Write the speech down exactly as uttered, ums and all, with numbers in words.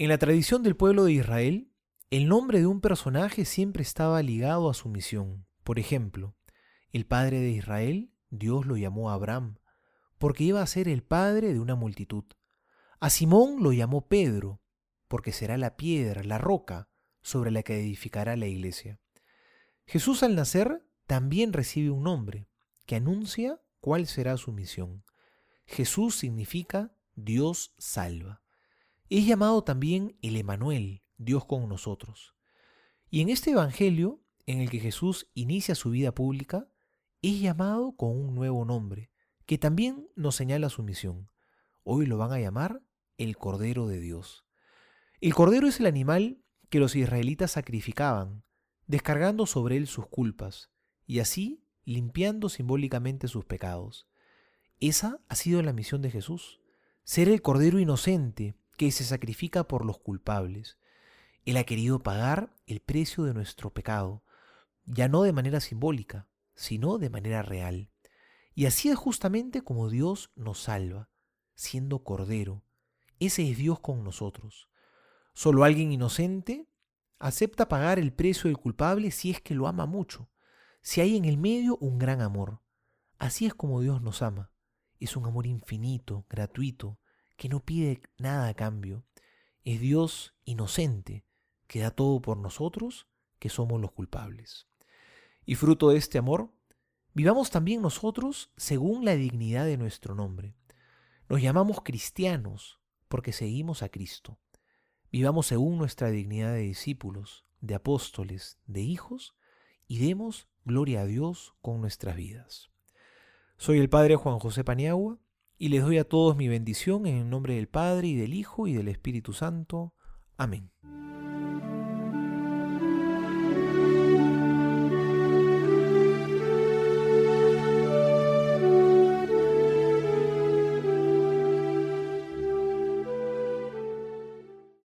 la tradición del pueblo de Israel, el nombre de un personaje siempre estaba ligado a su misión. Por ejemplo, el padre de Israel, Dios lo llamó Abraham, porque iba a ser el padre de una multitud. A Simón lo llamó Pedro, porque será la piedra, la roca, sobre la que edificará la iglesia. Jesús al nacer también recibe un nombre, que anuncia cuál será su misión. Jesús significa Dios salva. Es llamado también el Emanuel, Dios con nosotros. Y en este evangelio, en el que Jesús inicia su vida pública, es llamado con un nuevo nombre, que también nos señala su misión. Hoy lo van a llamar el Cordero de Dios. El Cordero es el animal que los israelitas sacrificaban, descargando sobre él sus culpas, y así limpiando simbólicamente sus pecados. Esa ha sido la misión de Jesús, ser el Cordero inocente que se sacrifica por los culpables. Él ha querido pagar el precio de nuestro pecado, ya no de manera simbólica, sino de manera real. Y así es justamente como Dios nos salva, siendo Cordero. Ese es Dios con nosotros. Solo alguien inocente acepta pagar el precio del culpable si es que lo ama mucho, si hay en el medio un gran amor. Así es como Dios nos ama. Es un amor infinito, gratuito, que no pide nada a cambio. Es Dios inocente, que da todo por nosotros, que somos los culpables. Y fruto de este amor, vivamos también nosotros según la dignidad de nuestro nombre. Nos llamamos cristianos porque seguimos a Cristo. Vivamos según nuestra dignidad de discípulos, de apóstoles, de hijos, y demos gloria a Dios con nuestras vidas. Soy el Padre Juan José Paniagua, y les doy a todos mi bendición en el nombre del Padre, y del Hijo, y del Espíritu Santo. Amén.